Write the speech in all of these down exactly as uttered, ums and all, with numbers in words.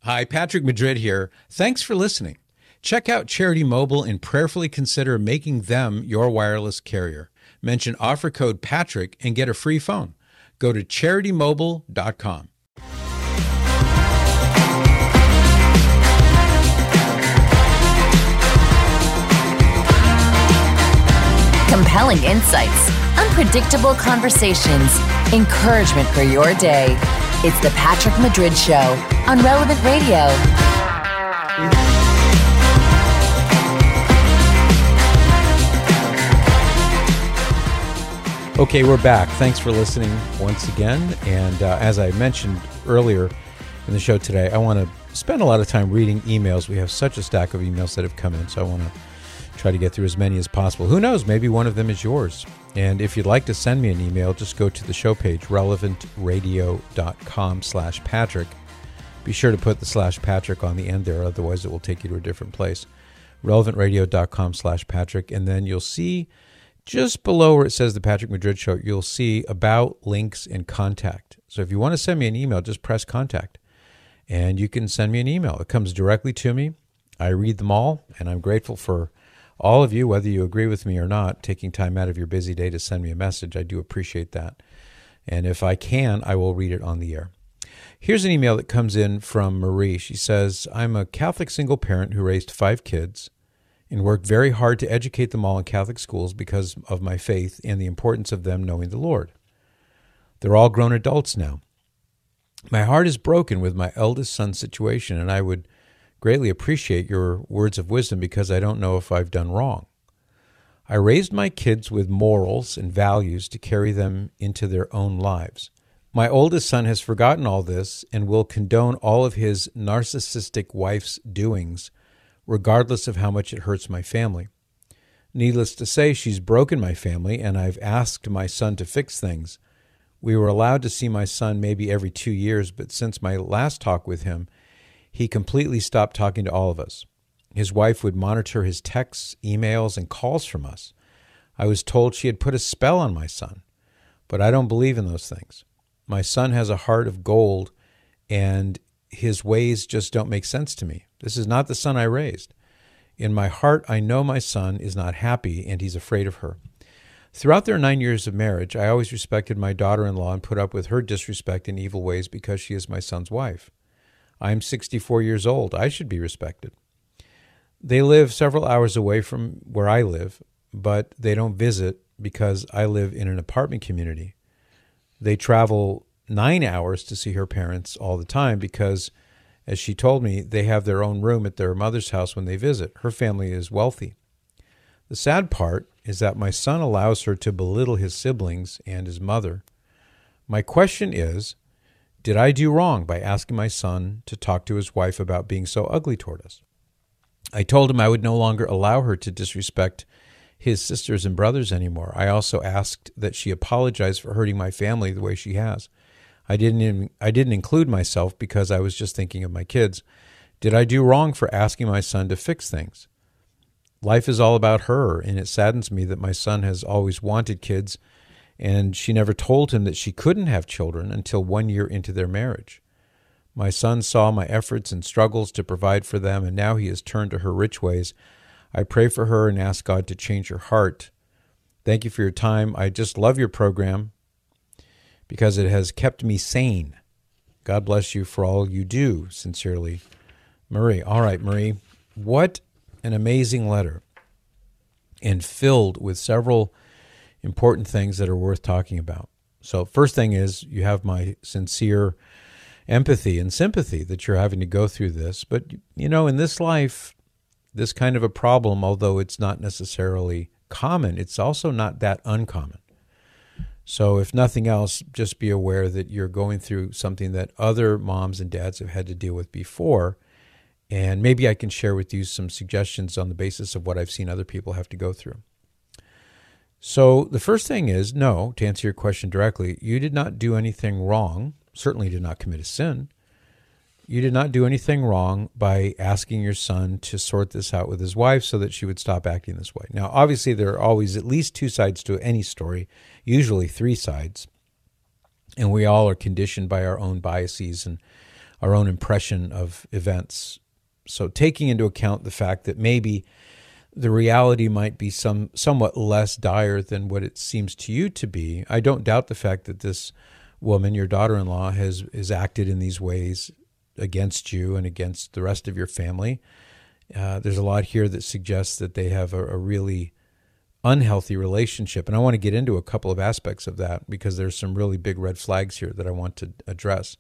Hi, Patrick Madrid here. Thanks for listening. Check out Charity Mobile and prayerfully consider making them your wireless carrier. Mention offer code Patrick and get a free phone. Go to charity mobile dot com. Compelling insights, unpredictable conversations, encouragement for your day. It's the Patrick Madrid Show on Relevant Radio. Okay, we're back. Thanks for listening once again. And uh, as I mentioned earlier in the show today, I want to spend a lot of time reading emails. We have such a stack of emails that have come in, so I want to try to get through as many as possible. Who knows? Maybe one of them is yours. And if you'd like to send me an email, just go to the show page, relevant radio dot com slash Patrick. Be sure to put the slash Patrick on the end there, otherwise it will take you to a different place. relevant radio dot com slash Patrick. And then you'll see just below where it says the Patrick Madrid Show, you'll see about, links, and contact. So if you want to send me an email, just press contact. And you can send me an email. It comes directly to me. I read them all, and I'm grateful for all of you, whether you agree with me or not, taking time out of your busy day to send me a message. I do appreciate that. And if I can, I will read it on the air. Here's an email that comes in from Marie. She says, I'm a Catholic single parent who raised five kids and worked very hard to educate them all in Catholic schools because of my faith and the importance of them knowing the Lord. They're all grown adults now. My heart is broken with my eldest son's situation, and I would greatly appreciate your words of wisdom because I don't know if I've done wrong. I raised my kids with morals and values to carry them into their own lives. My oldest son has forgotten all this and will condone all of his narcissistic wife's doings, regardless of how much it hurts my family. Needless to say, she's broken my family, and I've asked my son to fix things. We were allowed to see my son maybe every two years, but since my last talk with him, he completely stopped talking to all of us. His wife would monitor his texts, emails, and calls from us. I was told she had put a spell on my son, but I don't believe in those things. My son has a heart of gold, and his ways just don't make sense to me. This is not the son I raised. In my heart, I know my son is not happy, and he's afraid of her. Throughout their nine years of marriage, I always respected my daughter-in-law and put up with her disrespect and evil ways because she is my son's wife. I'm sixty-four years old. I should be respected. They live several hours away from where I live, but they don't visit because I live in an apartment community. They travel nine hours to see her parents all the time because, as she told me, they have their own room at their mother's house when they visit. Her family is wealthy. The sad part is that my son allows her to belittle his siblings and his mother. My question is, did I do wrong by asking my son to talk to his wife about being so ugly toward us? I told him I would no longer allow her to disrespect his sisters and brothers anymore. I also asked that she apologize for hurting my family the way she has. I didn't even, I didn't include myself because I was just thinking of my kids. Did I do wrong for asking my son to fix things? Life is all about her, and it saddens me that my son has always wanted kids, and she never told him that she couldn't have children until one year into their marriage. My son saw my efforts and struggles to provide for them, and now he has turned to her rich ways. I pray for her and ask God to change her heart. Thank you for your time. I just love your program because it has kept me sane. God bless you for all you do. Sincerely, Marie. All right, Marie, what an amazing letter, and filled with several important things that are worth talking about. So first thing is, you have my sincere empathy and sympathy that you're having to go through this. But, you know, in this life, this kind of a problem, although it's not necessarily common, it's also not that uncommon. So if nothing else, just be aware that you're going through something that other moms and dads have had to deal with before. And maybe I can share with you some suggestions on the basis of what I've seen other people have to go through. So the first thing is, no, to answer your question directly, you did not do anything wrong, certainly did not commit a sin. You did not do anything wrong by asking your son to sort this out with his wife so that she would stop acting this way. Now, obviously, there are always at least two sides to any story, usually three sides, and we all are conditioned by our own biases and our own impression of events. So taking into account the fact that maybe the reality might be some somewhat less dire than what it seems to you to be, I don't doubt the fact that this woman, your daughter-in-law, has, has acted in these ways against you and against the rest of your family. Uh, there's a lot here that suggests that they have a, a really unhealthy relationship. And I want to get into a couple of aspects of that because there's some really big red flags here that I want to address.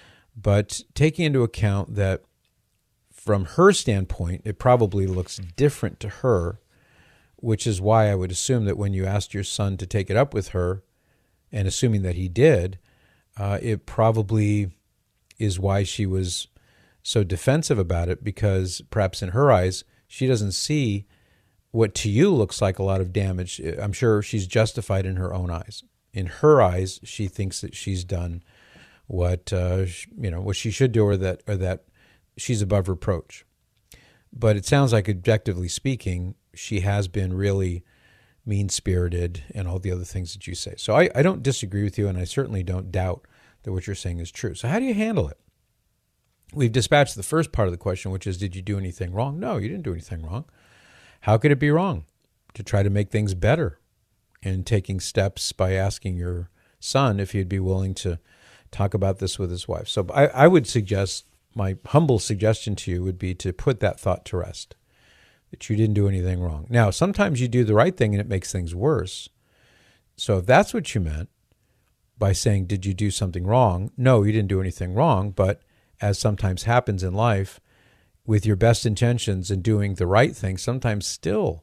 But taking into account that from her standpoint, it probably looks different to her, which is why I would assume that when you asked your son to take it up with her, and assuming that he did, uh, it probably is why she was so defensive about it, because perhaps in her eyes, she doesn't see what to you looks like a lot of damage. I'm sure she's justified in her own eyes. In her eyes, she thinks that she's done what uh, you know what she should do, or that or that she's above reproach. But it sounds like, objectively speaking, she has been really mean-spirited and all the other things that you say. So I, I don't disagree with you, and I certainly don't doubt that what you're saying is true. So how do you handle it? We've dispatched the first part of the question, which is, did you do anything wrong? No, you didn't do anything wrong. How could it be wrong? To try to make things better and taking steps by asking your son if he'd be willing to talk about this with his wife. So I, I would suggest, my humble suggestion to you would be to put that thought to rest, that you didn't do anything wrong. Now, sometimes you do the right thing and it makes things worse. So if that's what you meant by saying, did you do something wrong? No, you didn't do anything wrong, but as sometimes happens in life, with your best intentions and doing the right thing, sometimes still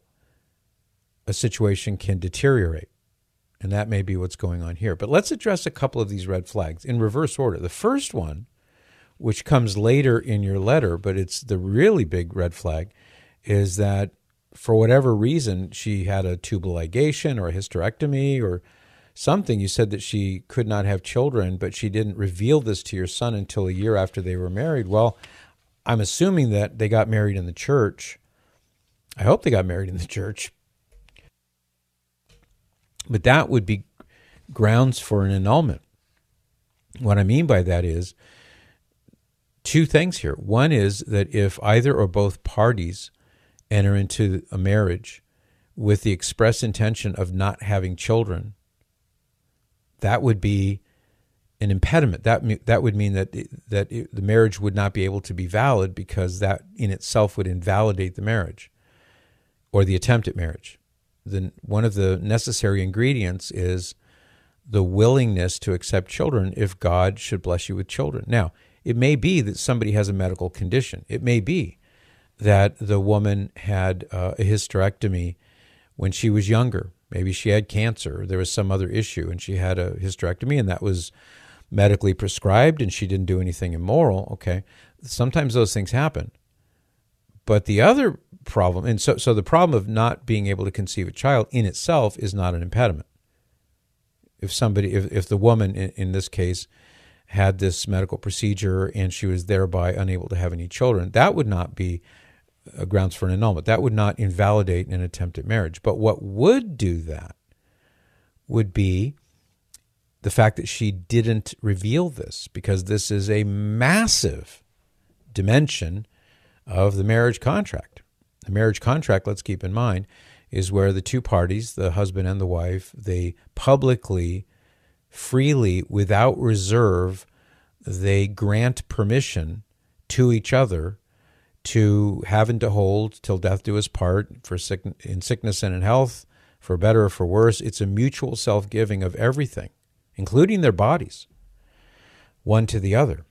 a situation can deteriorate. And that may be what's going on here. But let's address a couple of these red flags in reverse order. The first one, which comes later in your letter, but it's the really big red flag, is that for whatever reason, she had a tubal ligation or a hysterectomy or something. You said that she could not have children, but she didn't reveal this to your son until a year after they were married. Well, I'm assuming that they got married in the church. I hope they got married in the church. But that would be grounds for an annulment. What I mean by that is two things here. One is that if either or both parties enter into a marriage with the express intention of not having children, that would be an impediment. That that would mean that that the marriage would not be able to be valid, because that in itself would invalidate the marriage or the attempt at marriage. Then one of the necessary ingredients is the willingness to accept children if God should bless you with children. Now, it may be that somebody has a medical condition. It may be that the woman had uh, a hysterectomy when she was younger. Maybe she had cancer, or there was some other issue, and she had a hysterectomy, and that was medically prescribed, and she didn't do anything immoral. Okay, sometimes those things happen. But the other problem, and so, so the problem of not being able to conceive a child in itself is not an impediment. If somebody, if, if the woman in, in this case had this medical procedure and she was thereby unable to have any children, that would not be a grounds for an annulment. That would not invalidate an attempt at marriage. But what would do that would be the fact that she didn't reveal this, because this is a massive dimension of the marriage contract. The marriage contract, let's keep in mind, is where the two parties, the husband and the wife, they publicly, freely, without reserve, they grant permission to each other to have and to hold till death do us part, for sick, in sickness and in health, for better or for worse. It's a mutual self-giving of everything, including their bodies, one to the other.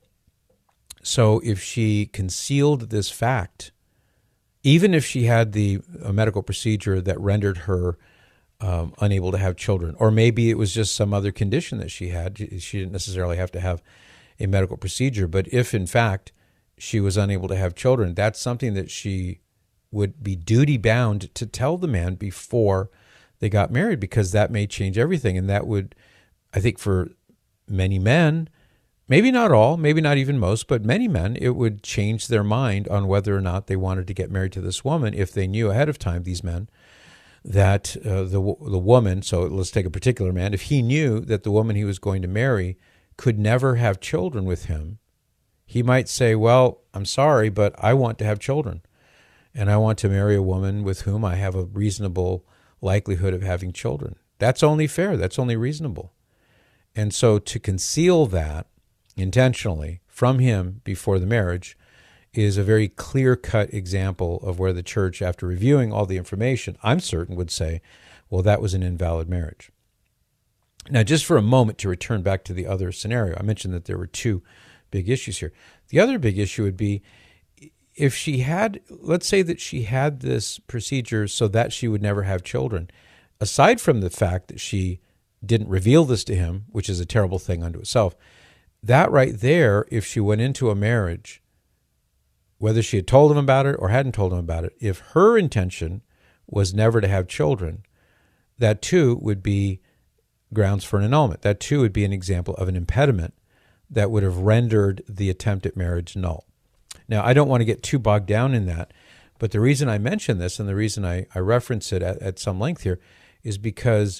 So if she concealed this fact, even if she had the a medical procedure that rendered her um, unable to have children, or maybe it was just some other condition that she had, she didn't necessarily have to have a medical procedure, but if in fact she was unable to have children, that's something that she would be duty-bound to tell the man before they got married, because that may change everything. And that would, I think for many men, maybe not all, maybe not even most, but many men, it would change their mind on whether or not they wanted to get married to this woman if they knew ahead of time, these men, that uh, the the woman, so let's take a particular man, if he knew that the woman he was going to marry could never have children with him, He might say, well, I'm sorry, but I want to have children, and I want to marry a woman with whom I have a reasonable likelihood of having children. That's only fair. That's only reasonable. And so to conceal that intentionally from him before the marriage is a very clear-cut example of where the church, after reviewing all the information, I'm certain would say, well, that was an invalid marriage. Now, just for a moment to return back to the other scenario, I mentioned that there were two big issues here. The other big issue would be if she had, let's say that she had this procedure so that she would never have children, aside from the fact that she didn't reveal this to him, which is a terrible thing unto itself, that right there, if she went into a marriage, whether she had told him about it or hadn't told him about it, if her intention was never to have children, that too would be grounds for an annulment. That too would be an example of an impediment that would have rendered the attempt at marriage null. Now, I don't want to get too bogged down in that, but the reason I mention this and the reason I, I reference it at, at some length here is because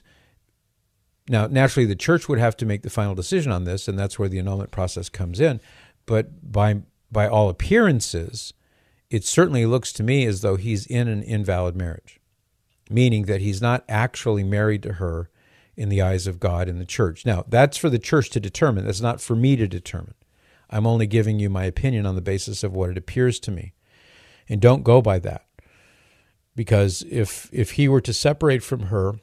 now, naturally, the church would have to make the final decision on this, and that's where the annulment process comes in. But by by all appearances, it certainly looks to me as though he's in an invalid marriage, meaning that he's not actually married to her in the eyes of God and the church. Now, that's for the church to determine. That's not for me to determine. I'm only giving you my opinion on the basis of what it appears to me. And don't go by that. Because if if he were to separate from her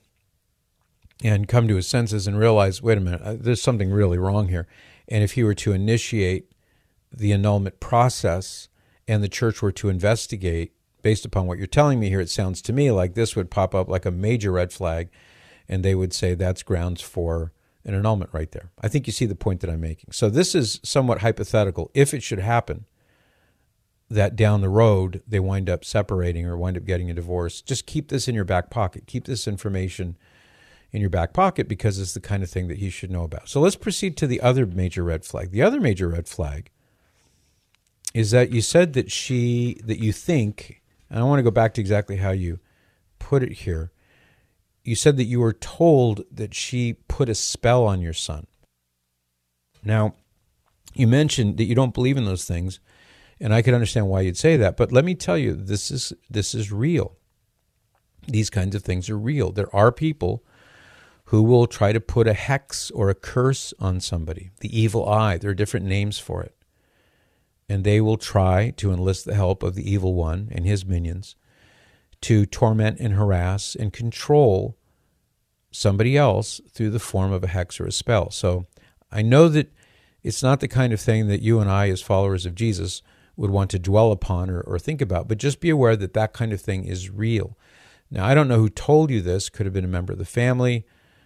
and come to his senses and realize, wait a minute, there's something really wrong here, and if he were to initiate the annulment process and the church were to investigate, based upon what you're telling me here, it sounds to me like this would pop up like a major red flag, and they would say that's grounds for an annulment right there. I think you see the point that I'm making. So this is somewhat hypothetical. If it should happen that down the road they wind up separating or wind up getting a divorce, just keep this in your back pocket. Keep this information in your back pocket because it's the kind of thing that he should know about. So let's proceed to the other major red flag. The other major red flag is that you said that she, that you think, and I want to go back to exactly how you put it here. You said that you were told that she put a spell on your son. Now, you mentioned that you don't believe in those things, and I could understand why you'd say that, but let me tell you, this is this is real. These kinds of things are real. There are people who will try to put a hex or a curse on somebody, the evil eye. There are different names for it. And they will try to enlist the help of the evil one and his minions to torment and harass and control somebody else through the form of a hex or a spell. So I know that it's not the kind of thing that you and I, as followers of Jesus, would want to dwell upon or, or think about, but just be aware that that kind of thing is real. Now, I don't know who told you this. Could have been a member of the family,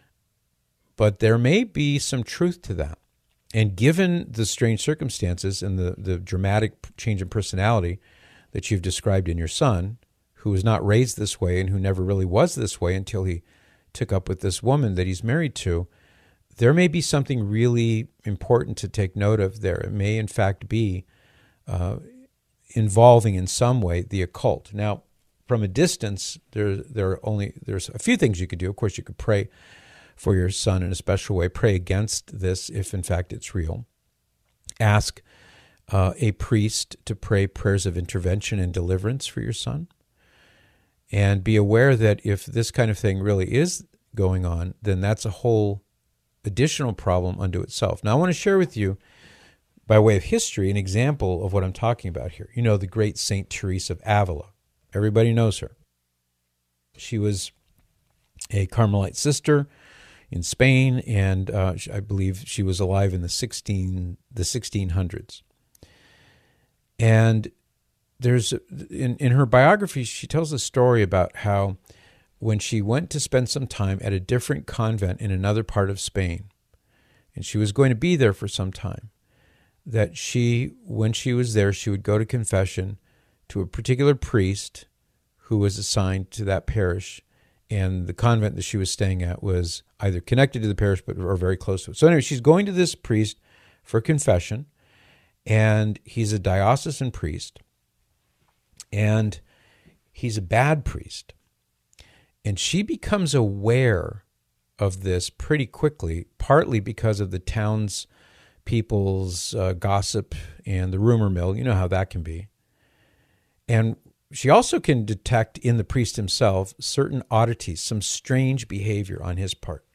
but there may be some truth to that. And given the strange circumstances and the, the dramatic change in personality that you've described in your son, who was not raised this way and who never really was this way until he took up with this woman that he's married to, there may be something really important to take note of there. It may, in fact, be uh, involving in some way the occult. Now, from a distance, there, there are only there's a few things you could do. Of course, you could pray for your son in a special way. Pray against this if, in fact, it's real. Ask uh, a priest to pray prayers of intervention and deliverance for your son. And be aware that if this kind of thing really is going on, then that's a whole additional problem unto itself. Now, I want to share with you, by way of history, an example of what I'm talking about here. You know, the great Saint Teresa of Avila. Everybody knows her. She was a Carmelite sister in Spain, and uh, I believe she was alive in the sixteen the sixteen hundreds. And there's in in her biography, she tells a story about how when she went to spend some time at a different convent in another part of Spain, and she was going to be there for some time, that she, when she was there, she would go to confession to a particular priest who was assigned to that parish, and the convent that she was staying at was either connected to the parish but or very close to it. So anyway, she's going to this priest for confession, and he's a diocesan priest, and he's a bad priest. And she becomes aware of this pretty quickly, partly because of the town's people's uh, gossip and the rumor mill. You know how that can be. And she also can detect in the priest himself certain oddities, some strange behavior on his part.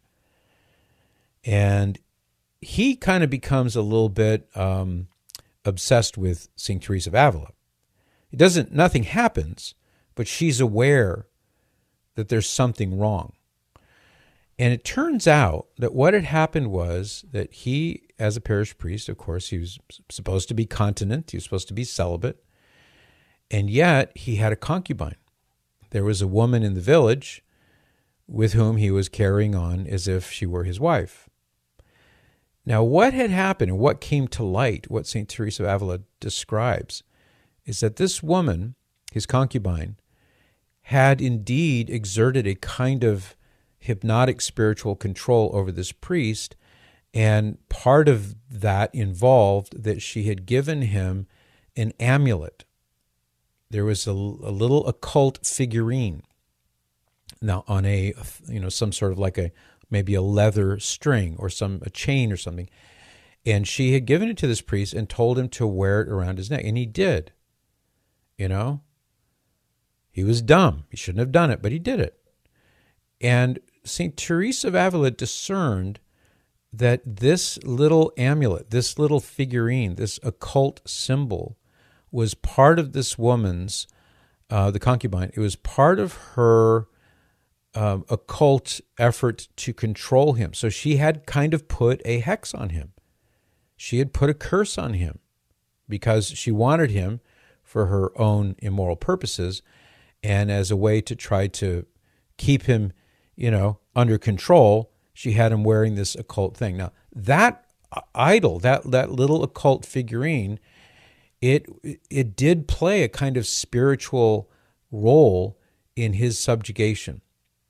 And he kind of becomes a little bit um, obsessed with Saint Teresa of Avila. It doesn't, nothing happens, but she's aware that there's something wrong. And it turns out that what had happened was that he, as a parish priest, of course, he was supposed to be continent, he was supposed to be celibate, and yet he had a concubine. There was a woman in the village with whom he was carrying on as if she were his wife. Now, what had happened and what came to light, what Saint Teresa of Avila describes, is that this woman, his concubine, had indeed exerted a kind of hypnotic spiritual control over this priest, and part of that involved that she had given him an amulet. There was a, a little occult figurine, now on a, you know, some sort of like a, maybe a leather string or some, a chain or something. And she had given it to this priest and told him to wear it around his neck. And he did, you know. He was dumb. He shouldn't have done it, but he did it. And Saint Teresa of Avila discerned that this little amulet, this little figurine, this occult symbol was part of this woman's, uh, the concubine, it was part of her um, occult effort to control him. So she had kind of put a hex on him. She had put a curse on him because she wanted him for her own immoral purposes and as a way to try to keep him, you know, under control, she had him wearing this occult thing. Now, that idol, that, that little occult figurine, it it did play a kind of spiritual role in his subjugation.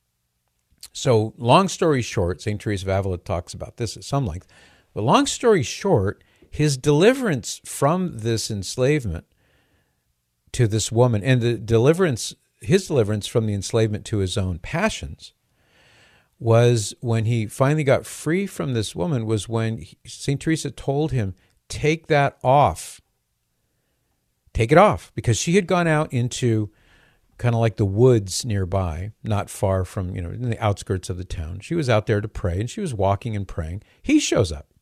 So, long story short, Saint Teresa of Avila talks about this at some length, but long story short, his deliverance from this enslavement to this woman, and the deliverance, his deliverance from the enslavement to his own passions, was when he finally got free from this woman, was when Saint Teresa told him, take that off. Take it off. Because she had gone out into kind of like the woods nearby, not far from, you know, in the outskirts of the town. She was out there to pray, and she was walking and praying. He shows up.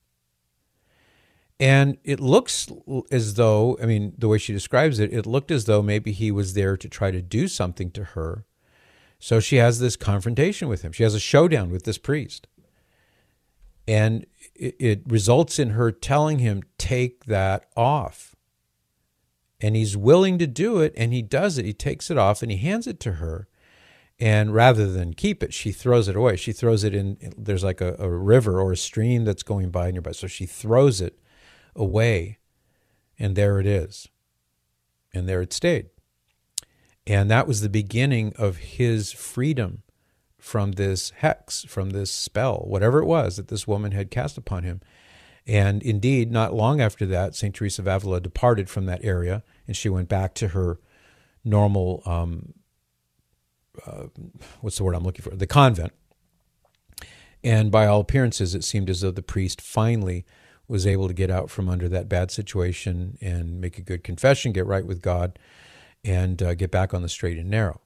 And it looks as though, I mean, the way she describes it, it looked as though maybe he was there to try to do something to her. So she has this confrontation with him. She has a showdown with this priest. And it, it results in her telling him, take that off. And he's willing to do it, and he does it. He takes it off, and he hands it to her. And rather than keep it, she throws it away. She throws it in, there's like a, a river or a stream that's going by nearby. So she throws it away, and there it is. And there it stayed. And that was the beginning of his freedom from this hex, from this spell, whatever it was that this woman had cast upon him. And indeed, not long after that, Saint Teresa of Avila departed from that area, and she went back to her normal, um, uh, what's the word I'm looking for, the convent. And by all appearances, it seemed as though the priest finally was able to get out from under that bad situation and make a good confession, get right with God, and uh, get back on the straight and narrow.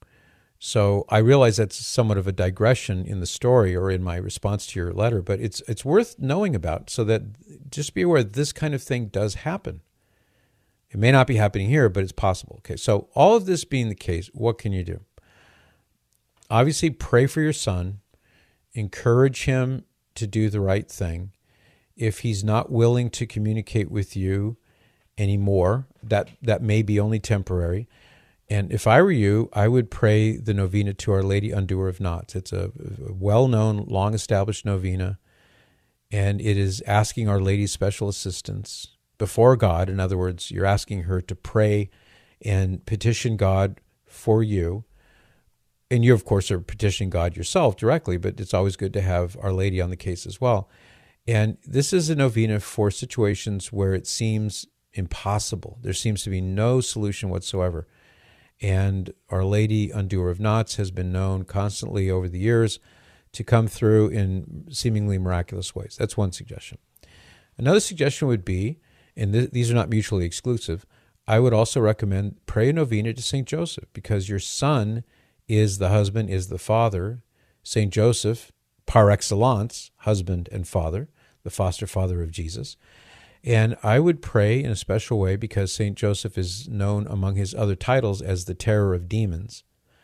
So I realize that's somewhat of a digression in the story or in my response to your letter, but it's it's worth knowing about so that just be aware this kind of thing does happen. It may not be happening here, but it's possible. Okay, so all of this being the case, what can you do? Obviously, pray for your son. Encourage him to do the right thing. If he's not willing to communicate with you anymore, that, that may be only temporary. And if I were you, I would pray the novena to Our Lady Undoer of Knots. It's a well-known, long-established novena, and it is asking Our Lady's special assistance before God. In other words, you're asking her to pray and petition God for you. And you, of course, are petitioning God yourself directly, but it's always good to have Our Lady on the case as well. And this is a novena for situations where it seems impossible. There seems to be no solution whatsoever. And Our Lady Undoer of Knots has been known constantly over the years to come through in seemingly miraculous ways. That's one suggestion. Another suggestion would be, and th- these are not mutually exclusive, I would also recommend pray a novena to Saint Joseph, because your son is the husband, is the father. Saint Joseph, par excellence, husband and father, the foster father of Jesus. And I would pray in a special way, because Saint Joseph is known among his other titles as the terror of demons.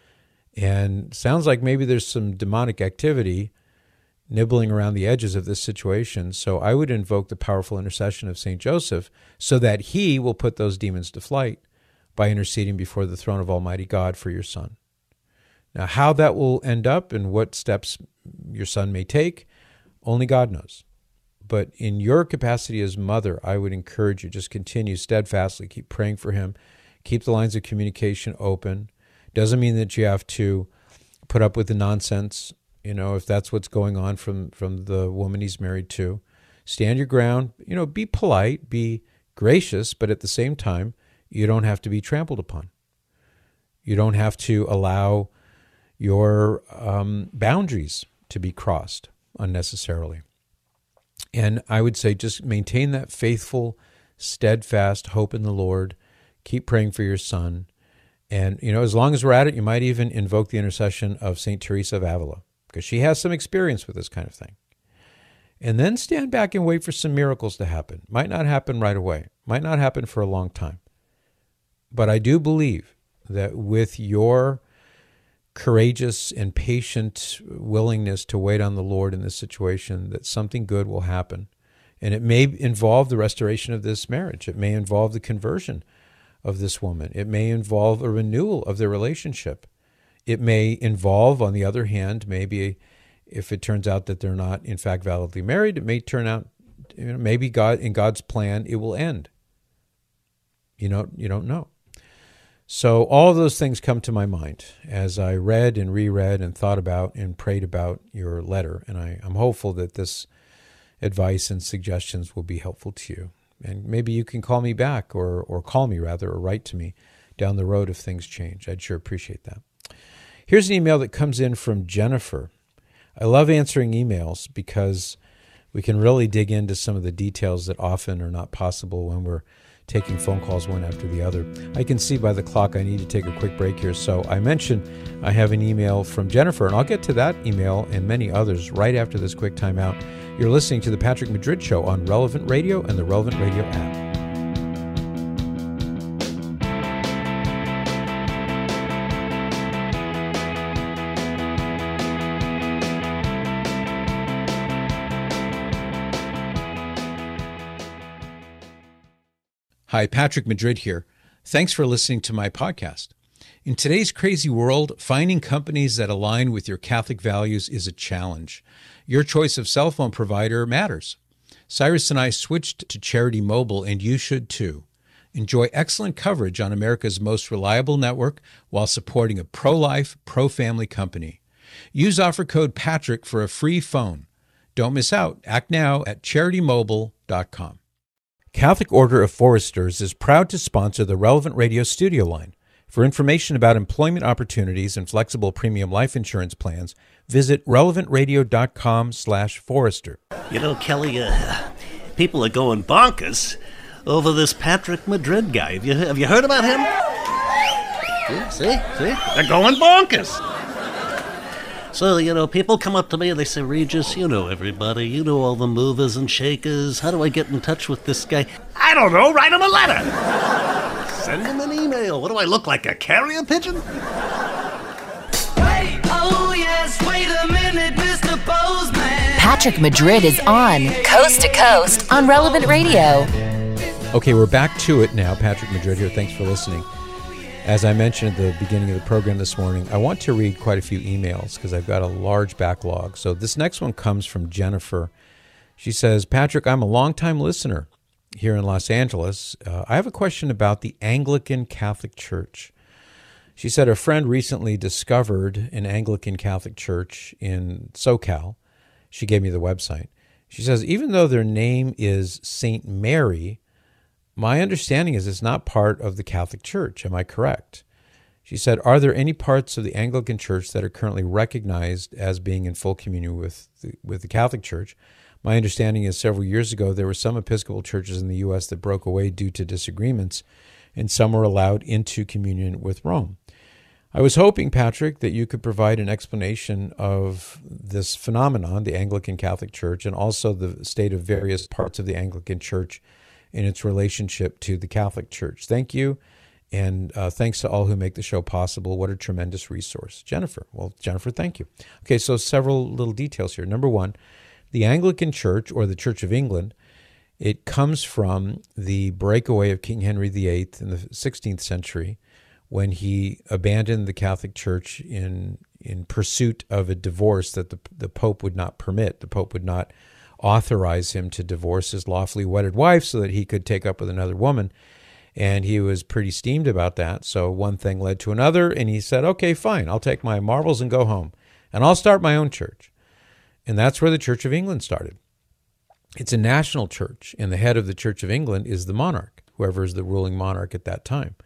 And sounds like maybe there's some demonic activity nibbling around the edges of this situation. So I would invoke the powerful intercession of Saint Joseph so that he will put those demons to flight by interceding before the throne of Almighty God for your son. Now, how that will end up and what steps your son may take, only God knows. But in your capacity as mother, I would encourage you, just continue steadfastly, keep praying for him, keep the lines of communication open. Doesn't mean that you have to put up with the nonsense, you know, if that's what's going on from, from the woman he's married to. Stand your ground, you know, be polite, be gracious, but at the same time, you don't have to be trampled upon. You don't have to allow your um, boundaries to be crossed unnecessarily. And I would say just maintain that faithful, steadfast hope in the Lord. Keep praying for your son. And, you know, as long as we're at it, you might even invoke the intercession of Saint Teresa of Avila, because she has some experience with this kind of thing. And then stand back and wait for some miracles to happen. Might not happen right away. Might not happen for a long time. But I do believe that with your courageous and patient willingness to wait on the Lord in this situation, that something good will happen. And it may involve the restoration of this marriage. It may involve the conversion of this woman. It may involve a renewal of their relationship. It may involve, on the other hand, maybe if it turns out that they're not, in fact, validly married, it may turn out, you know, maybe God, in God's plan, it will end. You know, you don't know. So all of those things come to my mind as I read and reread and thought about and prayed about your letter. And I, I'm hopeful that this advice and suggestions will be helpful to you. And maybe you can call me back or or call me rather or write to me down the road if things change. I'd sure appreciate that. Here's an email that comes in from Jennifer. I love answering emails because we can really dig into some of the details that often are not possible when we're taking phone calls one after the other. I can see by the clock I need to take a quick break here. So I mentioned I have an email from Jennifer, and I'll get to that email and many others right after this quick timeout. You're listening to The Patrick Madrid Show on Relevant Radio and the Relevant Radio app. Hi, Patrick Madrid here. Thanks for listening to my podcast. In today's crazy world, finding companies that align with your Catholic values is a challenge. Your choice of cell phone provider matters. Cyrus and I switched to Charity Mobile, and you should too. Enjoy excellent coverage on America's most reliable network while supporting a pro-life, pro-family company. Use offer code Patrick for a free phone. Don't miss out. Act now at charity mobile dot com. Catholic Order of Foresters is proud to sponsor the Relevant Radio studio line. For information about employment opportunities and flexible premium life insurance plans, visit relevant radio dot com slash forester. You know, Kelly, uh, people are going bonkers over this Patrick Madrid guy. Have you, have you heard about him? See, see, see? They're going bonkers. So, you know, people come up to me and they say, Regis, you know everybody. You know all the movers and shakers. How do I get in touch with this guy? I don't know. Write him a letter. Send him an email. What do I look like, a carrier pigeon? Wait, oh yes, wait a minute, Mister Bozeman. Patrick Madrid is on Coast to Coast on Relevant Radio. Okay, we're back to it now. Patrick Madrid here. Thanks for listening. As I mentioned at the beginning of the program this morning, I want to read quite a few emails because I've got a large backlog. So this next one comes from Jennifer. She says, Patrick, I'm a longtime listener here in Los Angeles. Uh, I have a question about the Anglican Catholic Church. She said a friend recently discovered an Anglican Catholic Church in SoCal. She gave me the website. She says, even though their name is Saint Mary, my understanding is it's not part of the Catholic Church. Am I correct? She said, are there any parts of the Anglican Church that are currently recognized as being in full communion with the, with the Catholic Church? My understanding is several years ago there were some Episcopal churches in the U S that broke away due to disagreements, and some were allowed into communion with Rome. I was hoping, Patrick, that you could provide an explanation of this phenomenon, the Anglican Catholic Church, and also the state of various parts of the Anglican Church in its relationship to the Catholic Church. Thank you, and uh, thanks to all who make the show possible. What a tremendous resource. Jennifer. Well, Jennifer, thank you. Okay, so several little details here. Number one, the Anglican Church, or the Church of England, it comes from the breakaway of King Henry the Eighth in the sixteenth century, when he abandoned the Catholic Church in in pursuit of a divorce that the, the Pope would not permit. The Pope would not authorize him to divorce his lawfully wedded wife so that he could take up with another woman. And he was pretty steamed about that. So one thing led to another, and he said, okay, fine, I'll take my marbles and go home, and I'll start my own church. And that's where the Church of England started. It's a national church, and the head of the Church of England is the monarch, whoever is the ruling monarch at that time.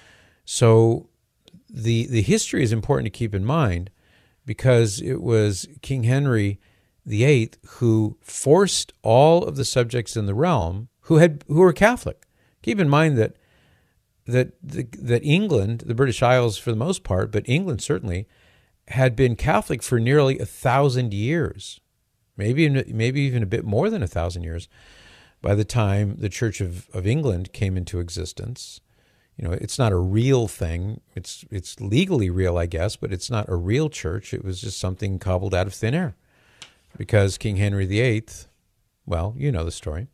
So the the history is important to keep in mind, because it was King Henry the Eighth who forced all of the subjects in the realm who had who were Catholic. Keep in mind that that the, that England, the British Isles for the most part, but England certainly, had been Catholic for nearly a thousand years, maybe maybe even a bit more than a thousand years, by the time the Church of, of England came into existence. You know, it's not a real thing. It's it's legally real, I guess, but it's not a real church. It was just something cobbled out of thin air, because King Henry the Eighth, well, you know the story.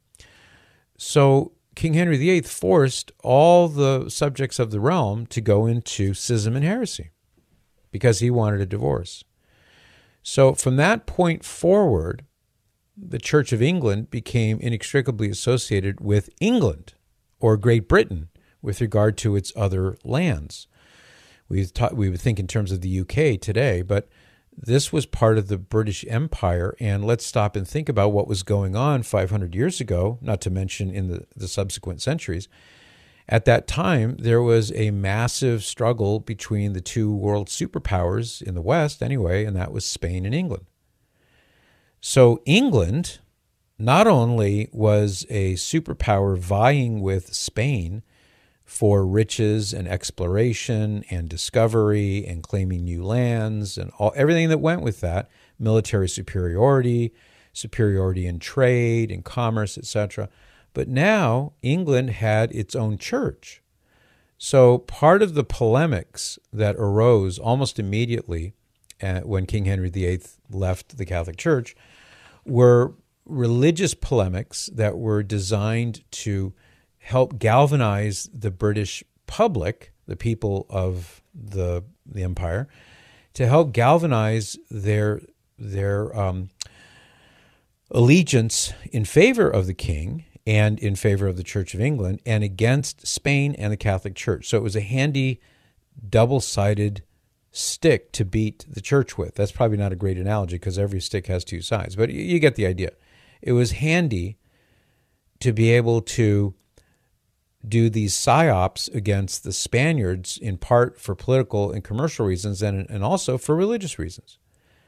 So King Henry the Eighth forced all the subjects of the realm to go into schism and heresy, because he wanted a divorce. So from that point forward, the Church of England became inextricably associated with England, or Great Britain, with regard to its other lands. We ta- we would think in terms of the U K today, but this was part of the British Empire, and let's stop and think about what was going on five hundred years ago, not to mention in the, the subsequent centuries. At that time, there was a massive struggle between the two world superpowers in the West anyway, and that was Spain and England. So England not only was a superpower vying with Spain for riches and exploration and discovery and claiming new lands and all everything that went with that, military superiority, superiority in trade and commerce, et cetera. But now England had its own church. So part of the polemics that arose almost immediately uh, when King Henry the Eighth left the Catholic Church were religious polemics that were designed to help galvanize the British public, the people of the the empire, to help galvanize their their um, allegiance in favor of the king and in favor of the Church of England and against Spain and the Catholic Church. So it was a handy double-sided stick to beat the church with. That's probably not a great analogy because every stick has two sides, but you get the idea. It was handy to be able to do these psyops against the Spaniards, in part for political and commercial reasons and, and also for religious reasons.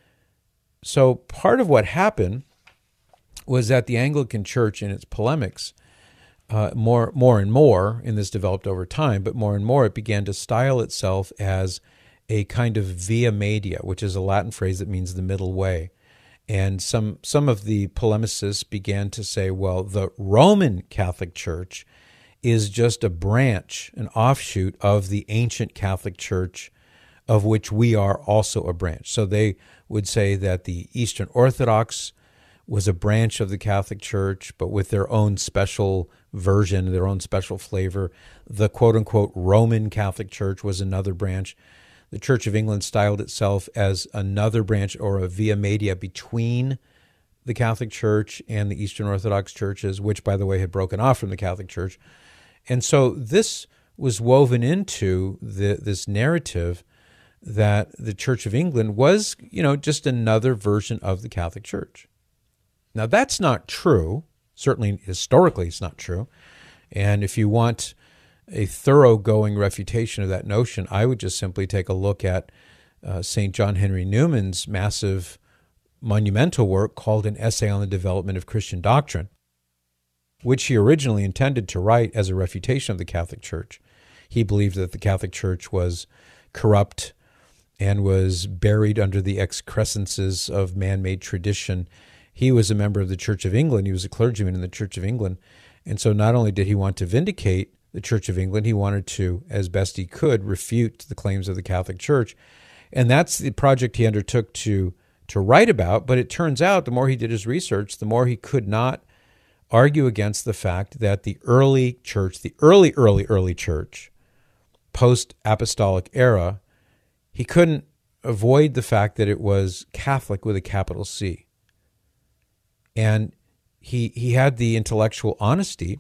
So part of what happened was that the Anglican Church in its polemics, uh, more, more and more, and this developed over time, but more and more it began to style itself as a kind of via media, which is a Latin phrase that means the middle way. And some some of the polemicists began to say, well, the Roman Catholic Church is just a branch, an offshoot of the ancient Catholic Church, of which we are also a branch. So they would say that the Eastern Orthodox was a branch of the Catholic Church, but with their own special version, their own special flavor. The quote-unquote Roman Catholic Church was another branch. The Church of England styled itself as another branch or a via media between the Catholic Church and the Eastern Orthodox churches, which, by the way, had broken off from the Catholic Church. And so this was woven into the, this narrative that the Church of England was, you know, just another version of the Catholic Church. Now, that's not true. Certainly, historically, it's not true. And if you want a thoroughgoing refutation of that notion, I would just simply take a look at uh, Saint John Henry Newman's massive monumental work called An Essay on the Development of Christian Doctrine, which he originally intended to write as a refutation of the Catholic Church. He believed that the Catholic Church was corrupt and was buried under the excrescences of man-made tradition. He was a member of the Church of England. He was a clergyman in the Church of England. And so not only did he want to vindicate the Church of England, he wanted to, as best he could, refute the claims of the Catholic Church. And that's the project he undertook to, to write about. But it turns out the more he did his research, the more he could not argue against the fact that the early church, the early, early, early church, post-apostolic era, he couldn't avoid the fact that it was Catholic with a capital C. And he he had the intellectual honesty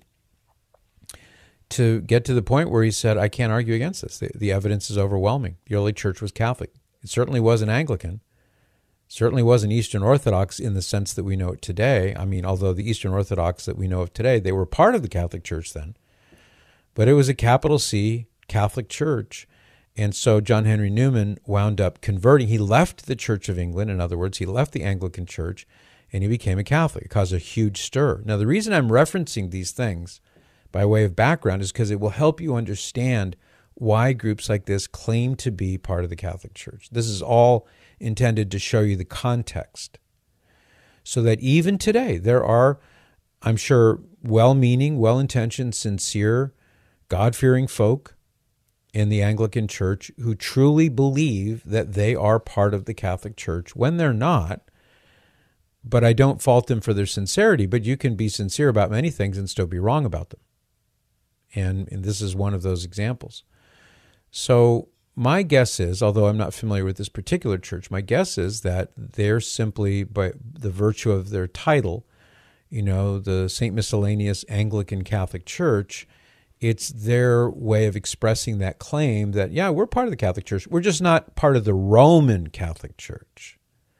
to get to the point where he said, I can't argue against this. The, the evidence is overwhelming. The early church was Catholic. It certainly wasn't Anglican. Certainly wasn't Eastern Orthodox in the sense that we know it today. I mean, although the Eastern Orthodox that we know of today, they were part of the Catholic Church then. But it was a capital C Catholic Church. And so John Henry Newman wound up converting. He left the Church of England. In other words, he left the Anglican Church and he became a Catholic. It caused a huge stir. Now, the reason I'm referencing these things by way of background is because it will help you understand why groups like this claim to be part of the Catholic Church. This is all intended to show you the context so that even today there are, I'm sure, well-meaning, well-intentioned, sincere, God-fearing folk in the Anglican Church who truly believe that they are part of the Catholic Church when they're not. But I don't fault them for their sincerity, but you can be sincere about many things and still be wrong about them. And, and this is one of those examples. So my guess is, although I'm not familiar with this particular church, my guess is that they're simply, by the virtue of their title, you know, the Saint Miscellaneous Anglican Catholic Church, it's their way of expressing that claim that, yeah, we're part of the Catholic Church. We're just not part of the Roman Catholic Church.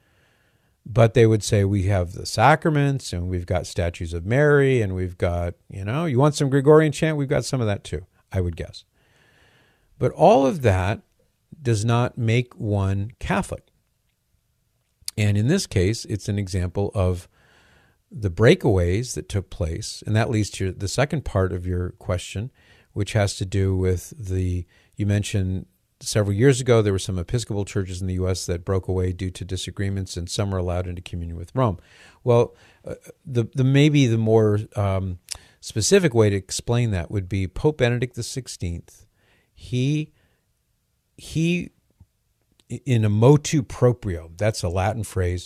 But they would say we have the sacraments and we've got statues of Mary and we've got, you know, you want some Gregorian chant? We've got some of that too, I would guess. But all of that does not make one Catholic. And in this case, it's an example of the breakaways that took place. And that leads to the second part of your question, which has to do with the, you mentioned several years ago, there were some Episcopal churches in the U S that broke away due to disagreements, and some were allowed into communion with Rome. Well, uh, the the maybe the more um, specific way to explain that would be Pope Benedict the sixteenth. He he in a motu proprio, that's a Latin phrase.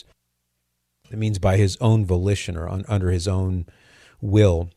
It means by his own volition or un, under his own will,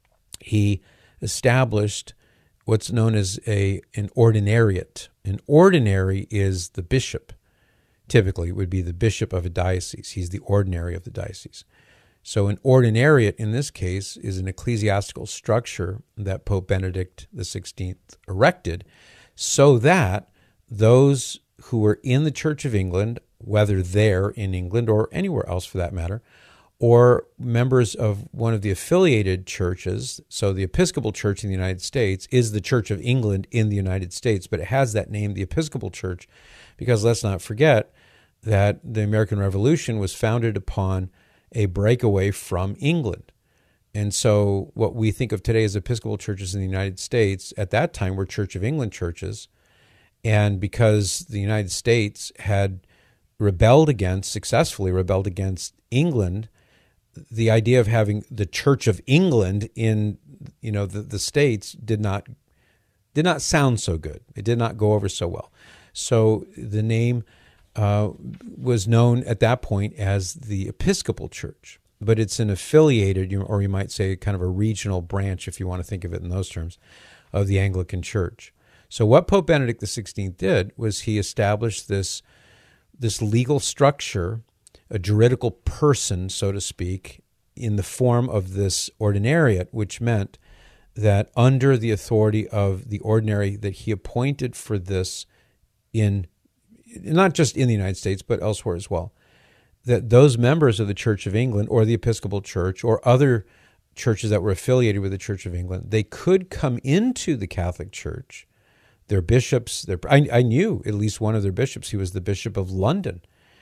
he established what's known as a an ordinariate. An ordinary is the bishop. Typically, it would be the bishop of a diocese. He's the ordinary of the diocese. So an ordinariate, in this case, is an ecclesiastical structure that Pope Benedict the sixteenth erected so that those who were in the Church of England, whether there in England or anywhere else for that matter, or members of one of the affiliated churches, so the Episcopal Church in the United States is the Church of England in the United States, but it has that name, the Episcopal Church, because let's not forget that the American Revolution was founded upon a breakaway from England. And so what we think of today as Episcopal churches in the United States, at that time were Church of England churches, and because the United States had rebelled against, successfully rebelled against England, the idea of having the Church of England in, you know, the, the States did not did not sound so good. It did not go over so well. So the name uh, was known at that point as the Episcopal Church, but it's an affiliated, or you might say kind of a regional branch, if you want to think of it in those terms, of the Anglican Church. So what Pope Benedict the sixteenth did was he established this this legal structure, a juridical person, so to speak, in the form of this ordinariate, which meant that under the authority of the ordinary that he appointed for this in, not just in the United States, but elsewhere as well, that those members of the Church of England or the Episcopal Church or other churches that were affiliated with the Church of England, they could come into the Catholic Church. Their bishops, their, I, I knew at least one of their bishops. He was the Bishop of London.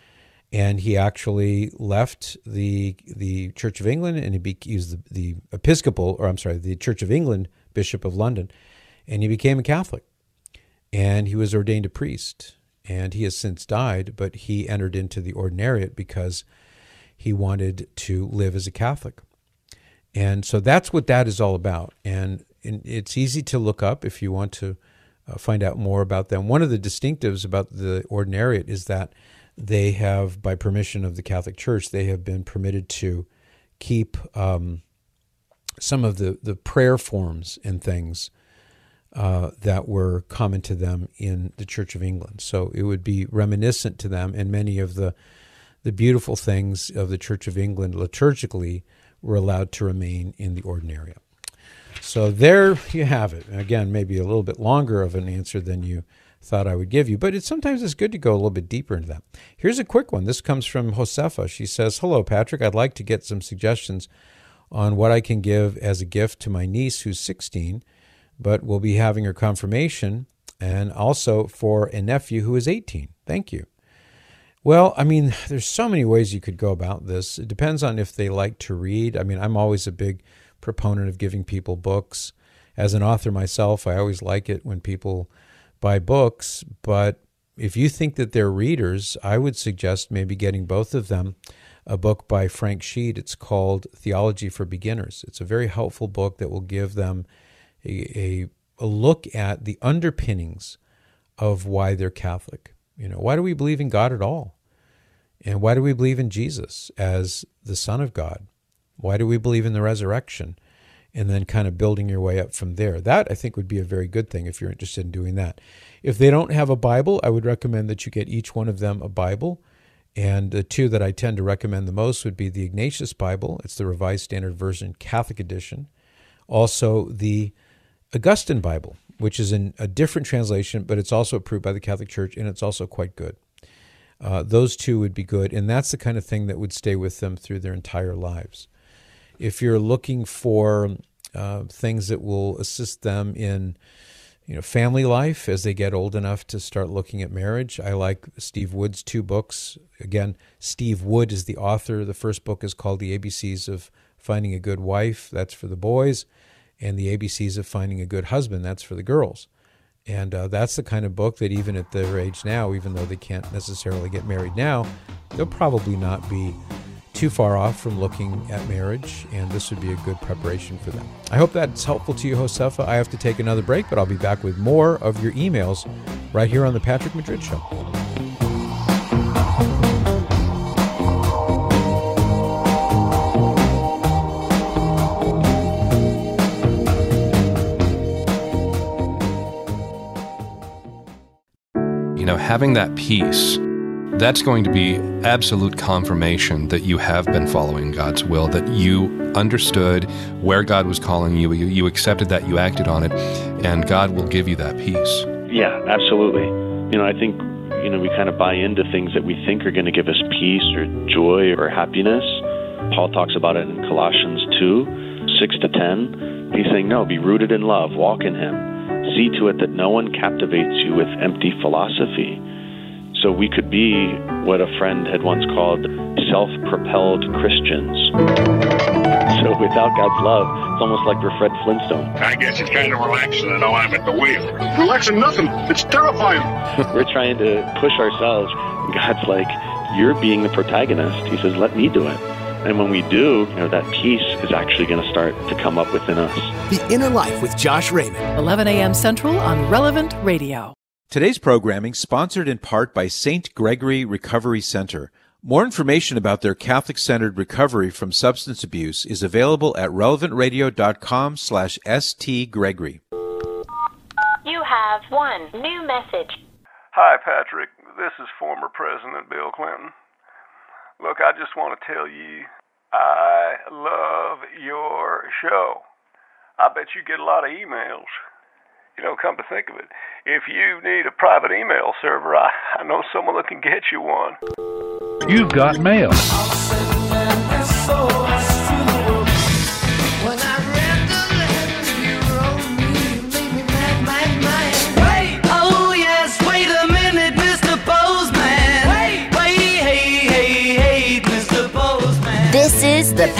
And he actually left the the Church of England, and he, be, he was the, the Episcopal, or I'm sorry, the Church of England Bishop of London, and he became a Catholic. And he was ordained a priest, and he has since died, but he entered into the ordinariate because he wanted to live as a Catholic. And so that's what that is all about. And, and it's easy to look up if you want to uh, find out more about them. One of the distinctives about the ordinariate is that they have, by permission of the Catholic Church, they have been permitted to keep um, some of the, the prayer forms and things uh, that were common to them in the Church of England. So it would be reminiscent to them, and many of the the beautiful things of the Church of England liturgically were allowed to remain in the ordinariate. So there you have it. Again, maybe a little bit longer of an answer than you thought I would give you, but it's sometimes it's good to go a little bit deeper into that. Here's a quick one. This comes from Josefa. She says, "Hello, Patrick. I'd like to get some suggestions on what I can give as a gift to my niece who's sixteen, but will be having her confirmation, and also for a nephew who is eighteen. Thank you." Well, I mean, there's so many ways you could go about this. It depends on if they like to read. I mean, I'm always a big proponent of giving people books. As an author myself, I always like it when people buy books, but if you think that they're readers, I would suggest maybe getting both of them a book by Frank Sheed. It's called Theology for Beginners. It's a very helpful book that will give them a, a, a look at the underpinnings of why they're Catholic. You know, why do we believe in God at all? And why do we believe in Jesus as the Son of God? Why do we believe in the resurrection? And then kind of building your way up from there. That, I think, would be a very good thing if you're interested in doing that. If they don't have a Bible, I would recommend that you get each one of them a Bible. And the two that I tend to recommend the most would be the Ignatius Bible. It's the Revised Standard Version Catholic edition. Also, the Augustine Bible, which is in a different translation, but it's also approved by the Catholic Church, and it's also quite good. Uh, those two would be good, and that's the kind of thing that would stay with them through their entire lives. If you're looking for uh, things that will assist them in, you know, family life as they get old enough to start looking at marriage, I like Steve Wood's two books. Again, Steve Wood is the author. The first book is called The A B Cs of Finding a Good Wife. That's for the boys. And The A B Cs of Finding a Good Husband. That's for the girls. And uh, that's the kind of book that even at their age now, even though they can't necessarily get married now, they'll probably not be too far off from looking at marriage, and this would be a good preparation for them. I hope that's helpful to you, Josefa. I have to take another break, but I'll be back with more of your emails right here on The Patrick Madrid Show. You know, having that peace, that's going to be absolute confirmation that you have been following God's will, that you understood where God was calling you, you, you accepted that, you acted on it, and God will give you that peace. Yeah, absolutely. You know, I think, you know, we kind of buy into things that we think are going to give us peace or joy or happiness. Paul talks about it in Colossians two, six to ten. He's saying, no, be rooted in love, walk in Him. See to it that no one captivates you with empty philosophy. So we could be what a friend had once called self-propelled Christians. So without God's love, it's almost like we're Fred Flintstone. I guess it's kind of relaxing to know I'm at the wheel. Relaxing nothing. It's terrifying. We're trying to push ourselves. God's like, you're being the protagonist. He says, let me do it. And when we do, you know, that peace is actually going to start to come up within us. The Inner Life with Josh Raymond. eleven a.m. Central on Relevant Radio. Today's programming sponsored in part by Saint Gregory Recovery Center. More information about their Catholic-centered recovery from substance abuse is available at relevantradio.com slash stgregory. You have one new message. Hi, Patrick. This is former President Bill Clinton. Look, I just want to tell you, I love your show. I bet you get a lot of emails. You know, come to think of it, if you need a private email server, I, I know someone that can get you one. You've got mail. Oh yes, wait a minute, Mister Postman. Wait, wait, hey, hey.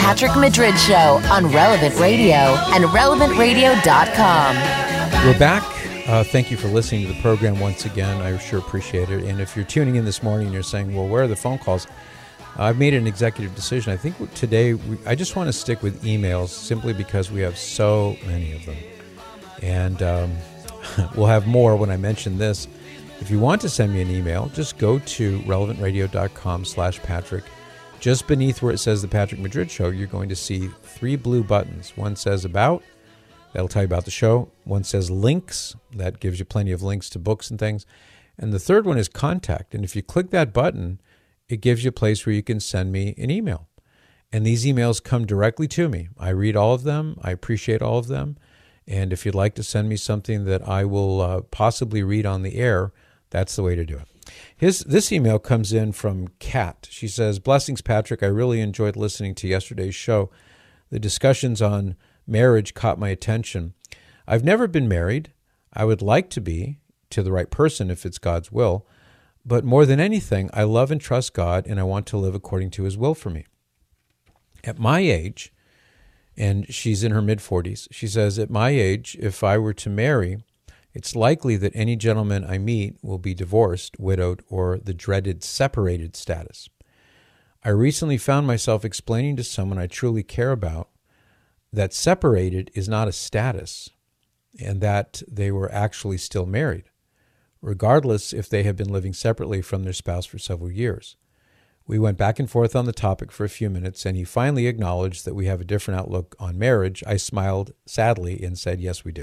Patrick Madrid Show on Relevant Radio and relevant radio dot com. We're back. Uh, thank you for listening to the program once again. I sure appreciate it. And if you're tuning in this morning and you're saying, well, where are the phone calls? I've made an executive decision. I think today, we, I just want to stick with emails simply because we have so many of them. And um, we'll have more when I mention this. If you want to send me an email, just go to relevant radio dot com slash Patrick. Just beneath where it says The Patrick Madrid Show, you're going to see three blue buttons. One says About. That'll tell you about the show. One says Links. That gives you plenty of links to books and things. And the third one is Contact. And if you click that button, it gives you a place where you can send me an email. And these emails come directly to me. I read all of them. I appreciate all of them. And if you'd like to send me something that I will uh, possibly read on the air, that's the way to do it. His, this email comes in from Kat. She says, Blessings, Patrick. I really enjoyed listening to yesterday's show. The discussions on marriage caught my attention. I've never been married. I would like to be, to the right person if it's God's will. But more than anything, I love and trust God, and I want to live according to his will for me. At my age, and she's in her mid-forties, she says, at my age, if I were to marry, it's likely that any gentleman I meet will be divorced, widowed, or the dreaded separated status. I recently found myself explaining to someone I truly care about that separated is not a status, and that they were actually still married, regardless if they had been living separately from their spouse for several years. We went back and forth on the topic for a few minutes, and he finally acknowledged that we have a different outlook on marriage. I smiled sadly and said, yes, we do.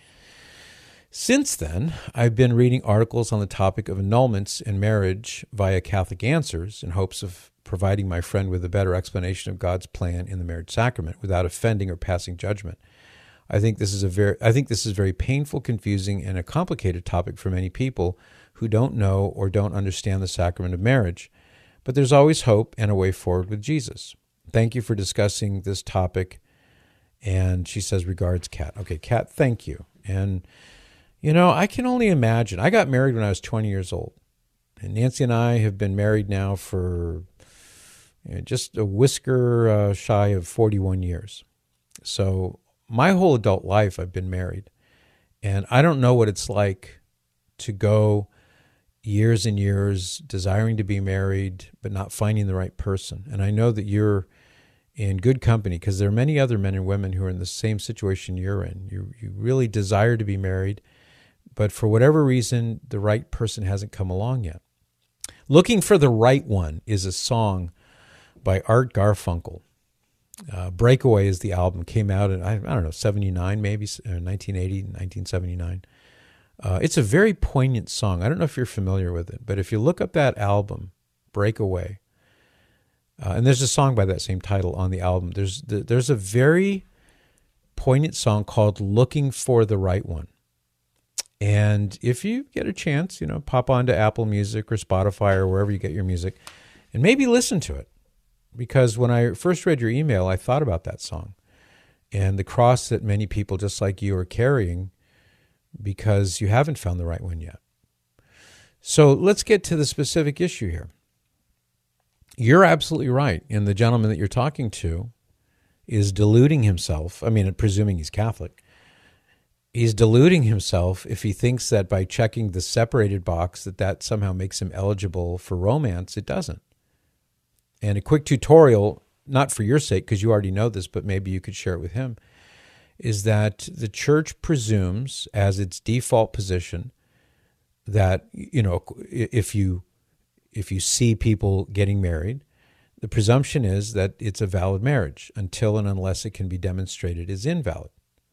Since then, I've been reading articles on the topic of annulments in marriage via Catholic Answers in hopes of providing my friend with a better explanation of God's plan in the marriage sacrament without offending or passing judgment. I think this is a very I think this is a very painful, confusing, and a complicated topic for many people who don't know or don't understand the sacrament of marriage. But there's always hope and a way forward with Jesus. Thank you for discussing this topic. And she says, regards, Kat. Okay, Kat, thank you. And you know, I can only imagine. I got married when I was twenty years old. And Nancy and I have been married now for you know, just a whisker uh, shy of forty-one years. So my whole adult life I've been married. And I don't know what it's like to go years and years desiring to be married, but not finding the right person. And I know that you're in good company because there are many other men and women who are in the same situation you're in. You, you really desire to be married, but for whatever reason, the right person hasn't come along yet. Looking for the Right One is a song by Art Garfunkel. Uh, Breakaway is the album. Came out in, I, I don't know, seventy-nine maybe, or nineteen eighty, nineteen seventy-nine. Uh, it's a very poignant song. I don't know if you're familiar with it, but if you look up that album, Breakaway, uh, and there's a song by that same title on the album, there's there's a very poignant song called Looking for the Right One. And if you get a chance, you know, pop onto Apple Music or Spotify or wherever you get your music and maybe listen to it. Because when I first read your email, I thought about that song and the cross that many people just like you are carrying because you haven't found the right one yet. So let's get to the specific issue here. You're absolutely right. And the gentleman that you're talking to is deluding himself. I mean, presuming he's Catholic. He's deluding himself if he thinks that by checking the separated box that that somehow makes him eligible for romance. It doesn't. And a quick tutorial, not for your sake, because you already know this, but maybe you could share it with him, is that the church presumes as its default position that, you know, if you if you see people getting married, the presumption is that it's a valid marriage until and unless it can be demonstrated is invalid.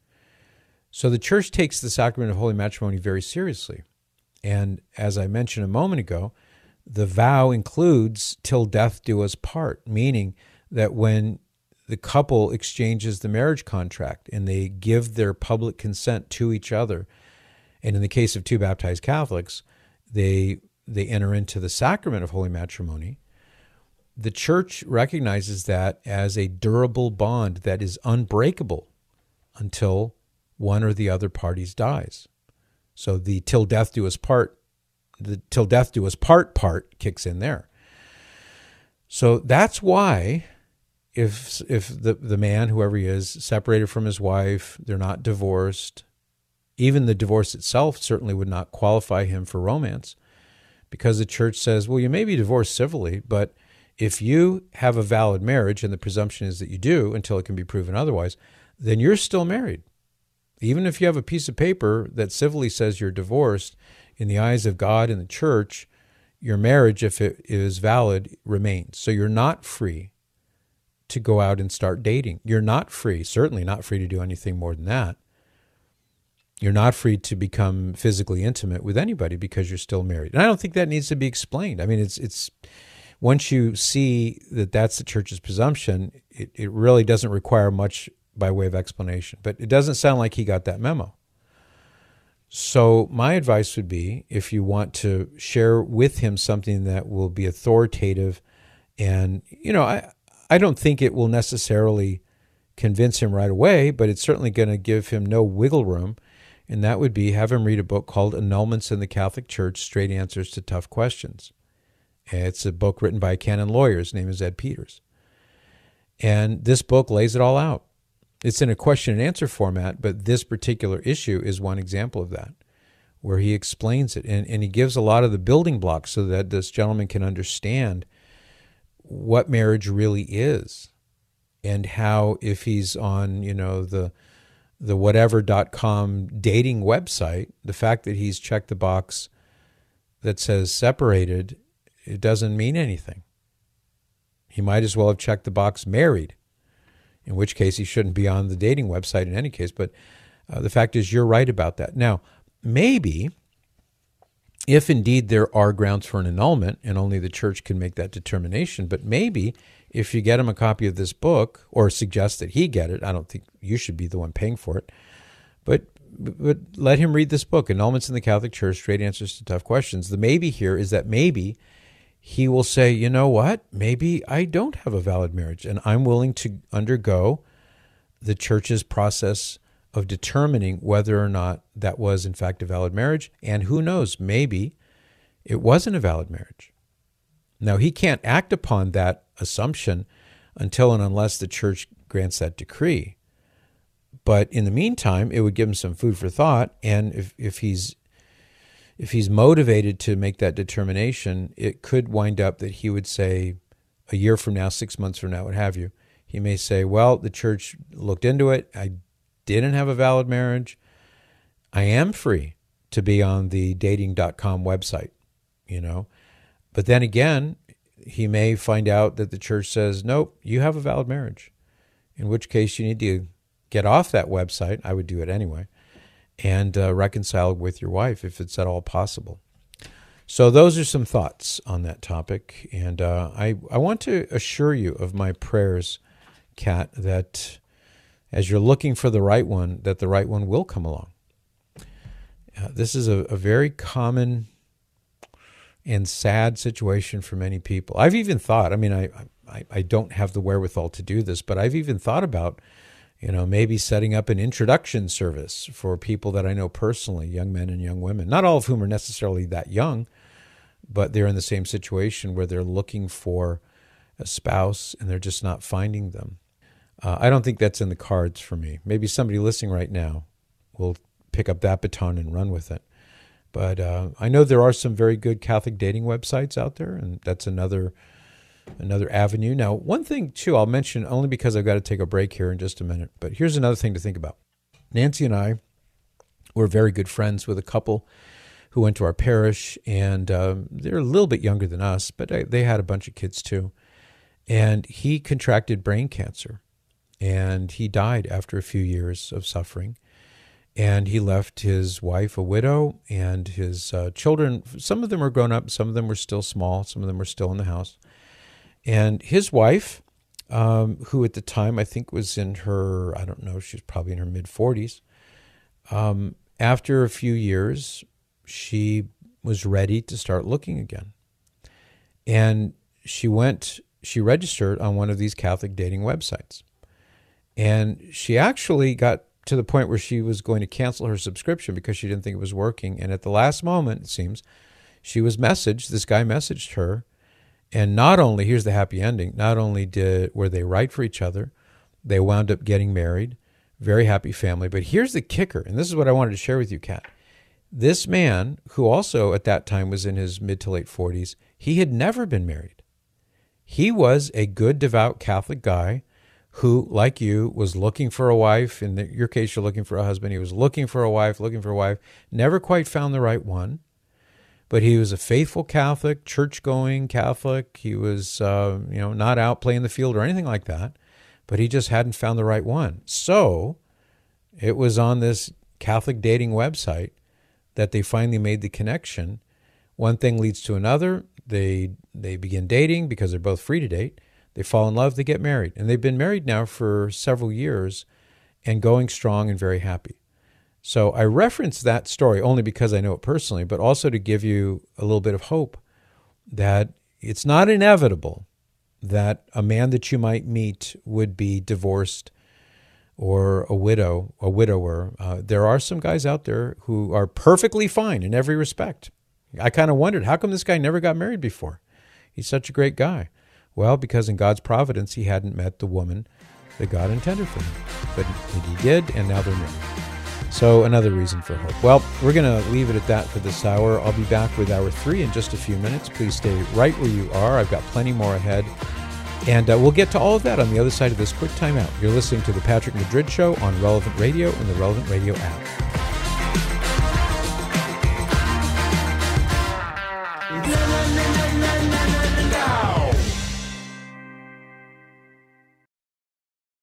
So the church takes the sacrament of holy matrimony very seriously. And as I mentioned a moment ago, the vow includes till death do us part, meaning that when the couple exchanges the marriage contract and they give their public consent to each other, and in the case of two baptized Catholics, they they enter into the sacrament of holy matrimony, the church recognizes that as a durable bond that is unbreakable until one or the other parties dies. So the till death do us part, the till death do us part part kicks in there. So that's why if if the, the man, whoever he is, separated from his wife, they're not divorced, even the divorce itself certainly would not qualify him for romance, because the church says, well, you may be divorced civilly, but if you have a valid marriage, and the presumption is that you do until it can be proven otherwise, then you're still married. Even if you have a piece of paper that civilly says you're divorced, in the eyes of God and the church, your marriage, if it is valid, remains. So you're not free to go out and start dating. You're not free, certainly not free to do anything more than that. You're not free to become physically intimate with anybody because you're still married. And I don't think that needs to be explained. I mean, it's it's once you see that that's the church's presumption, it, it really doesn't require much by way of explanation. But it doesn't sound like he got that memo. So my advice would be, if you want to share with him something that will be authoritative, and, you know, I, I don't think it will necessarily convince him right away, but it's certainly going to give him no wiggle room, and that would be have him read a book called Annulments in the Catholic Church, Straight Answers to Tough Questions. It's a book written by a canon lawyer. His name is Ed Peters. And this book lays it all out. It's in a question and answer format, but this particular issue is one example of that, where he explains it. And, and he gives a lot of the building blocks so that this gentleman can understand what marriage really is, and how, if he's on, you know, the the whatever dot com dating website, the fact that he's checked the box that says separated, it doesn't mean anything. He might as well have checked the box married, in which case he shouldn't be on the dating website in any case. But uh, the fact is, you're right about that. Now, maybe if indeed there are grounds for an annulment, and only the church can make that determination, but maybe if you get him a copy of this book, or suggest that he get it, I don't think you should be the one paying for it, but but let him read this book, Annulments in the Catholic Church, Straight Answers to Tough Questions. The maybe here is that maybe he will say, you know what, maybe I don't have a valid marriage, and I'm willing to undergo the church's process of determining whether or not that was in fact a valid marriage. And who knows, maybe it wasn't a valid marriage. Now, he can't act upon that assumption until and unless the church grants that decree. But in the meantime, it would give him some food for thought, and if, if he's If he's motivated to make that determination, it could wind up that he would say, a year from now, six months from now, what have you, he may say, well, the church looked into it. I didn't have a valid marriage. I am free to be on the dating dot com website, you know. But then again, he may find out that the church says, nope, you have a valid marriage, in which case you need to get off that website. I would do it anyway. And uh, reconcile with your wife if it's at all possible. So those are some thoughts on that topic. And uh, I, I want to assure you of my prayers, Kat, that as you're looking for the right one, that the right one will come along. Uh, this is a, a very common and sad situation for many people. I've even thought, I mean, I, I, I don't have the wherewithal to do this, but I've even thought about, you know, maybe setting up an introduction service for people that I know personally, young men and young women, not all of whom are necessarily that young, but they're in the same situation where they're looking for a spouse and they're just not finding them. Uh, I don't think that's in the cards for me. Maybe somebody listening right now will pick up that baton and run with it. But uh, I know there are some very good Catholic dating websites out there, and that's another another avenue. Now, one thing, too, I'll mention only because I've got to take a break here in just a minute, but here's another thing to think about. Nancy and I were very good friends with a couple who went to our parish, and um, they're a little bit younger than us, but I, they had a bunch of kids, too. And he contracted brain cancer, and he died after a few years of suffering. And he left his wife a widow, and his uh, children, some of them were grown up, some of them were still small, some of them were still in the house. And his wife, um, who at the time I think was in her, I don't know, she was probably in her mid-forties, um, after a few years, she was ready to start looking again. And she went, she registered on one of these Catholic dating websites. And she actually got to the point where she was going to cancel her subscription because she didn't think it was working. And at the last moment, it seems, she was messaged, this guy messaged her And not only, here's the happy ending, not only did were they right for each other, they wound up getting married, very happy family. But here's the kicker, and this is what I wanted to share with you, Kat. This man, who also at that time was in his mid to late forties, he had never been married. He was a good, devout Catholic guy who, like you, was looking for a wife. In your case, you're looking for a husband. He was looking for a wife, looking for a wife, never quite found the right one. But he was a faithful Catholic, church-going Catholic. He was, uh, you know, not out playing the field or anything like that. But he just hadn't found the right one. So it was on this Catholic dating website that they finally made the connection. One thing leads to another. They they begin dating because they're both free to date. They fall in love. They get married. And they've been married now for several years and going strong and very happy. So I reference that story only because I know it personally, but also to give you a little bit of hope that it's not inevitable that a man that you might meet would be divorced or a widow, a widower. Uh, there are some guys out there who are perfectly fine in every respect. I kind of wondered, how come this guy never got married before? He's such a great guy. Well, because in God's providence, he hadn't met the woman that God intended for him. But he did, and now they're married. So another reason for hope. Well, we're going to leave it at that for this hour. I'll be back with hour three in just a few minutes. Please stay right where you are. I've got plenty more ahead. And uh, we'll get to all of that on the other side of this quick timeout. You're listening to The Patrick Madrid Show on Relevant Radio and the Relevant Radio app.